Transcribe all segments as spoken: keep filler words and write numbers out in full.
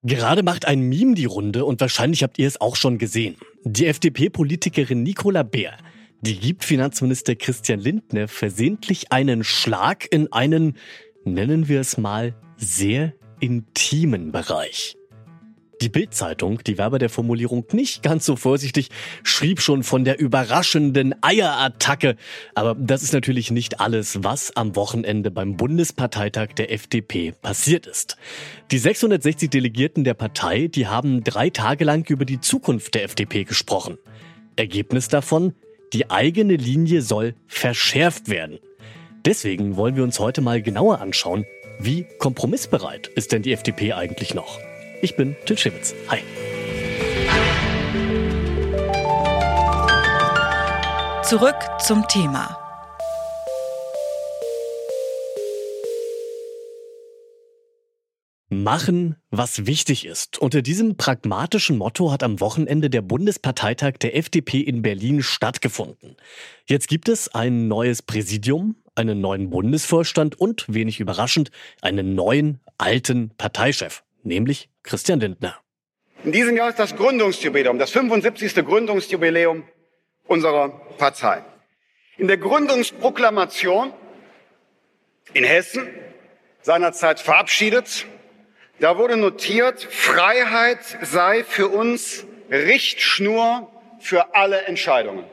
Gerade macht ein Meme die Runde und wahrscheinlich habt ihr es auch schon gesehen. Die F D P-Politikerin Nicola Beer, die gibt Finanzminister Christian Lindner versehentlich einen Schlag in einen, nennen wir es mal, sehr intimen Bereich. Die Bild-Zeitung, die war bei der Formulierung nicht ganz so vorsichtig, schrieb schon von der überraschenden Eierattacke. Aber das ist natürlich nicht alles, was am Wochenende beim Bundesparteitag der F D P passiert ist. Die sechshundertsechzig Delegierten der Partei, die haben drei Tage lang über die Zukunft der F D P gesprochen. Ergebnis davon: Die eigene Linie soll verschärft werden. Deswegen wollen wir uns heute mal genauer anschauen, wie kompromissbereit ist denn die F D P eigentlich noch? Ich bin Till Schewitz. Hi. Zurück zum Thema. Machen, was wichtig ist. Unter diesem pragmatischen Motto hat am Wochenende der Bundesparteitag der F D P in Berlin stattgefunden. Jetzt gibt es ein neues Präsidium, einen neuen Bundesvorstand und, wenig überraschend, einen neuen, alten Parteichef, nämlich Christian Lindner. In diesem Jahr ist das Gründungsjubiläum, das fünfundsiebzigste Gründungsjubiläum unserer Partei. In der Gründungsproklamation in Hessen, seinerzeit verabschiedet, da wurde notiert, Freiheit sei für uns Richtschnur für alle Entscheidungen.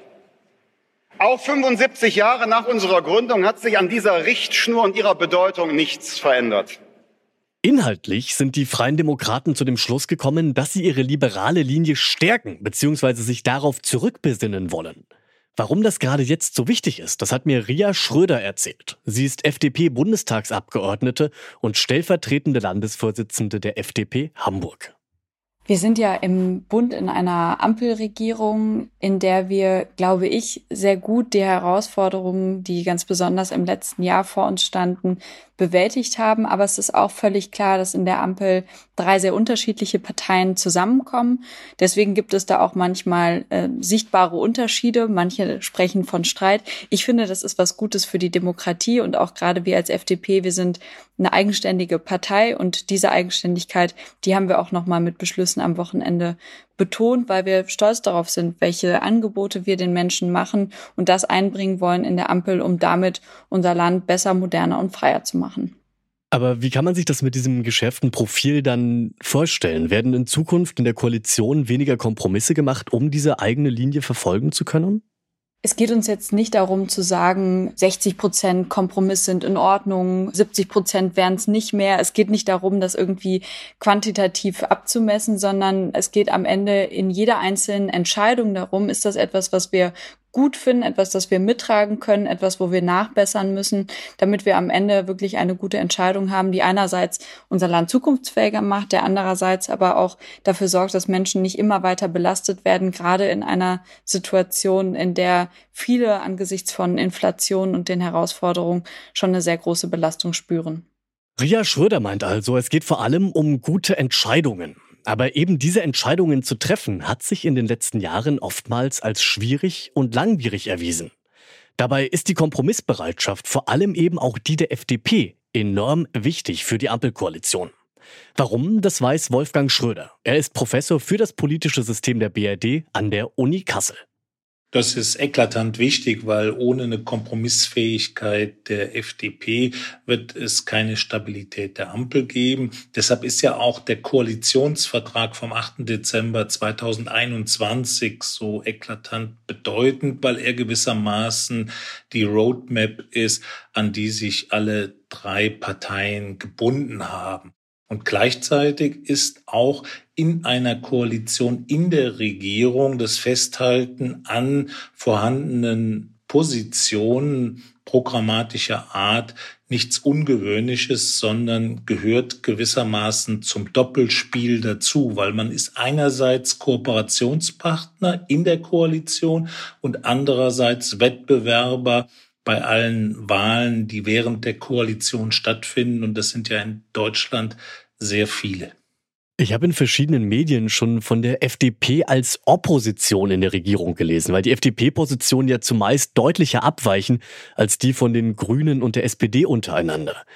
Auch fünfundsiebzig Jahre nach unserer Gründung hat sich an dieser Richtschnur und ihrer Bedeutung nichts verändert. Inhaltlich sind die Freien Demokraten zu dem Schluss gekommen, dass sie ihre liberale Linie stärken bzw. sich darauf zurückbesinnen wollen. Warum das gerade jetzt so wichtig ist, das hat mir Ria Schröder erzählt. Sie ist F D P-Bundestagsabgeordnete und stellvertretende Landesvorsitzende der F D P Hamburg. Wir sind ja im Bund in einer Ampelregierung, in der wir, glaube ich, sehr gut die Herausforderungen, die ganz besonders im letzten Jahr vor uns standen, bewältigt haben. Aber es ist auch völlig klar, dass in der Ampel drei sehr unterschiedliche Parteien zusammenkommen. Deswegen gibt es da auch manchmal äh, sichtbare Unterschiede. Manche sprechen von Streit. Ich finde, das ist was Gutes für die Demokratie und auch gerade wir als F D P, wir sind eine eigenständige Partei und diese Eigenständigkeit, die haben wir auch nochmal mit Beschlüssen am Wochenende betont, weil wir stolz darauf sind, welche Angebote wir den Menschen machen und das einbringen wollen in der Ampel, um damit unser Land besser, moderner und freier zu machen. Aber wie kann man sich das mit diesem geschärften Profil dann vorstellen? Werden in Zukunft in der Koalition weniger Kompromisse gemacht, um diese eigene Linie verfolgen zu können? Es geht uns jetzt nicht darum zu sagen, sechzig Prozent Kompromiss sind in Ordnung, siebzig Prozent wären es nicht mehr. Es geht nicht darum, das irgendwie quantitativ abzumessen, sondern es geht am Ende in jeder einzelnen Entscheidung darum, ist das etwas, was wir gut finden, etwas, das wir mittragen können, etwas, wo wir nachbessern müssen, damit wir am Ende wirklich eine gute Entscheidung haben, die einerseits unser Land zukunftsfähiger macht, der andererseits aber auch dafür sorgt, dass Menschen nicht immer weiter belastet werden, gerade in einer Situation, in der viele angesichts von Inflation und den Herausforderungen schon eine sehr große Belastung spüren. Ria Schröder meint also, es geht vor allem um gute Entscheidungen. Aber eben diese Entscheidungen zu treffen, hat sich in den letzten Jahren oftmals als schwierig und langwierig erwiesen. Dabei ist die Kompromissbereitschaft, vor allem eben auch die der F D P, enorm wichtig für die Ampelkoalition. Warum, das weiß Wolfgang Schröder. Er ist Professor für das politische System der B R D an der Uni Kassel. Das ist eklatant wichtig, weil ohne eine Kompromissfähigkeit der F D P wird es keine Stabilität der Ampel geben. Deshalb ist ja auch der Koalitionsvertrag vom achten Dezember zweitausendeinundzwanzig so eklatant bedeutend, weil er gewissermaßen die Roadmap ist, an die sich alle drei Parteien gebunden haben. Und gleichzeitig ist auch in einer Koalition in der Regierung das Festhalten an vorhandenen Positionen programmatischer Art nichts Ungewöhnliches, sondern gehört gewissermaßen zum Doppelspiel dazu, weil man ist einerseits Kooperationspartner in der Koalition und andererseits Wettbewerber bei allen Wahlen, die während der Koalition stattfinden. Und das sind ja in Deutschland sehr viele. Ich habe in verschiedenen Medien schon von der F D P als Opposition in der Regierung gelesen, weil die F D P-Positionen ja zumeist deutlicher abweichen als die von den Grünen und der S P D untereinander.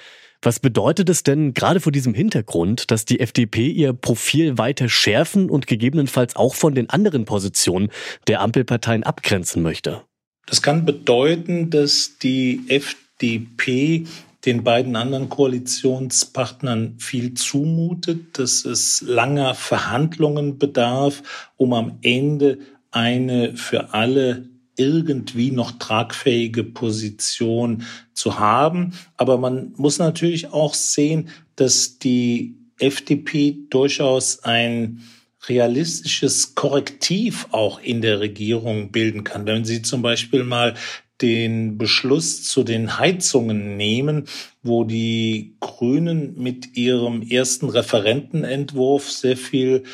Was bedeutet es denn gerade vor diesem Hintergrund, dass die F D P ihr Profil weiter schärfen und gegebenenfalls auch von den anderen Positionen der Ampelparteien abgrenzen möchte? Das kann bedeuten, dass die F D P den beiden anderen Koalitionspartnern viel zumutet, dass es langer Verhandlungen bedarf, um am Ende eine für alle irgendwie noch tragfähige Position zu haben. Aber man muss natürlich auch sehen, dass die F D P durchaus ein realistisches Korrektiv auch in der Regierung bilden kann. Wenn Sie zum Beispiel mal den Beschluss zu den Heizungen nehmen, wo die Grünen mit ihrem ersten Referentenentwurf sehr viel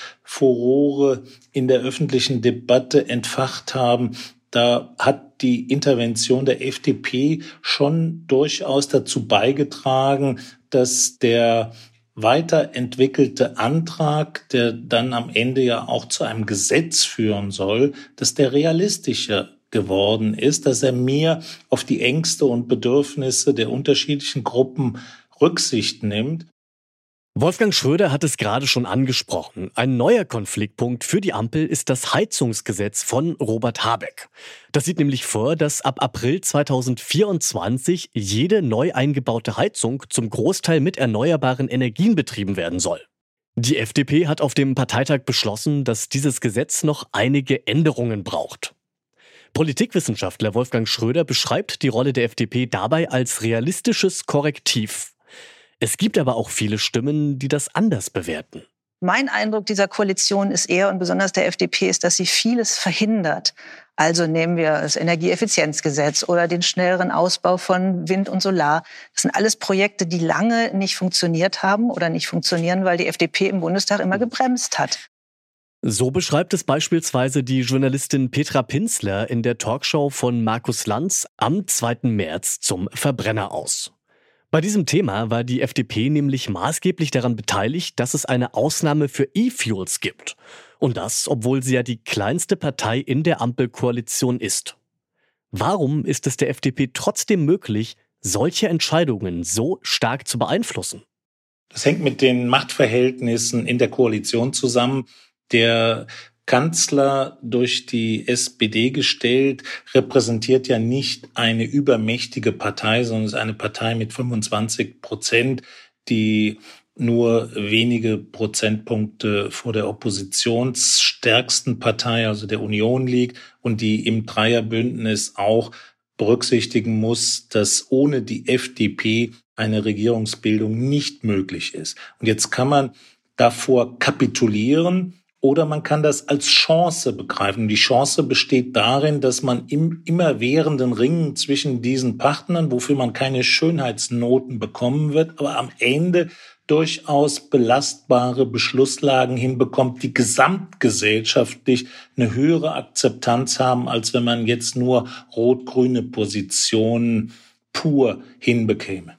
Furore in der öffentlichen Debatte entfacht haben, da hat die Intervention der F D P schon durchaus dazu beigetragen, dass der weiterentwickelte Antrag, der dann am Ende ja auch zu einem Gesetz führen soll, dass der realistischer geworden ist, dass er mehr auf die Ängste und Bedürfnisse der unterschiedlichen Gruppen Rücksicht nimmt. Wolfgang Schröder hat es gerade schon angesprochen. Ein neuer Konfliktpunkt für die Ampel ist das Heizungsgesetz von Robert Habeck. Das sieht nämlich vor, dass ab April zweitausendvierundzwanzig jede neu eingebaute Heizung zum Großteil mit erneuerbaren Energien betrieben werden soll. Die F D P hat auf dem Parteitag beschlossen, dass dieses Gesetz noch einige Änderungen braucht. Politikwissenschaftler Wolfgang Schröder beschreibt die Rolle der F D P dabei als realistisches Korrektiv. Es gibt aber auch viele Stimmen, die das anders bewerten. Mein Eindruck dieser Koalition ist eher, und besonders der F D P, ist, dass sie vieles verhindert. Also nehmen wir das Energieeffizienzgesetz oder den schnelleren Ausbau von Wind und Solar. Das sind alles Projekte, die lange nicht funktioniert haben oder nicht funktionieren, weil die F D P im Bundestag immer gebremst hat. So beschreibt es beispielsweise die Journalistin Petra Pinzler in der Talkshow von Markus Lanz am zweiten März zum Verbrenner aus. Bei diesem Thema war die F D P nämlich maßgeblich daran beteiligt, dass es eine Ausnahme für E-Fuels gibt. Und das, obwohl sie ja die kleinste Partei in der Ampelkoalition ist. Warum ist es der F D P trotzdem möglich, solche Entscheidungen so stark zu beeinflussen? Das hängt mit den Machtverhältnissen in der Koalition zusammen. Der Kanzler, durch die S P D gestellt, repräsentiert ja nicht eine übermächtige Partei, sondern ist eine Partei mit fünfundzwanzig Prozent, die nur wenige Prozentpunkte vor der oppositionsstärksten Partei, also der Union, liegt und die im Dreierbündnis auch berücksichtigen muss, dass ohne die F D P eine Regierungsbildung nicht möglich ist. Und jetzt kann man davor kapitulieren, oder man kann das als Chance begreifen. Die Chance besteht darin, dass man im immerwährenden Ringen zwischen diesen Partnern, wofür man keine Schönheitsnoten bekommen wird, aber am Ende durchaus belastbare Beschlusslagen hinbekommt, die gesamtgesellschaftlich eine höhere Akzeptanz haben, als wenn man jetzt nur rot-grüne Positionen pur hinbekäme.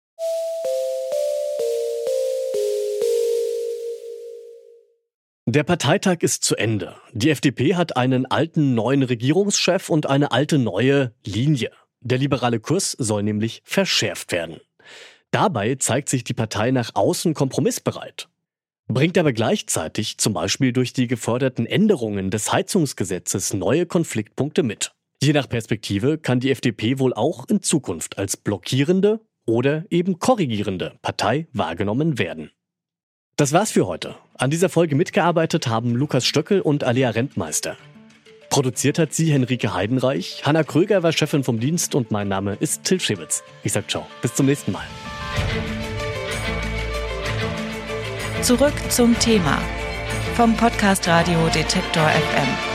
Der Parteitag ist zu Ende. Die F D P hat einen alten neuen Regierungschef und eine alte neue Linie. Der liberale Kurs soll nämlich verschärft werden. Dabei zeigt sich die Partei nach außen kompromissbereit. Bringt aber gleichzeitig zum Beispiel durch die geforderten Änderungen des Heizungsgesetzes neue Konfliktpunkte mit. Je nach Perspektive kann die F D P wohl auch in Zukunft als blockierende oder eben korrigierende Partei wahrgenommen werden. Das war's für heute. An dieser Folge mitgearbeitet haben Lukas Stöckel und Alea Rentmeister. Produziert hat sie Henrike Heidenreich, Hanna Kröger war Chefin vom Dienst und mein Name ist Till Schewitz. Ich sag ciao, bis zum nächsten Mal. Zurück zum Thema vom Podcast Radio Detektor F M.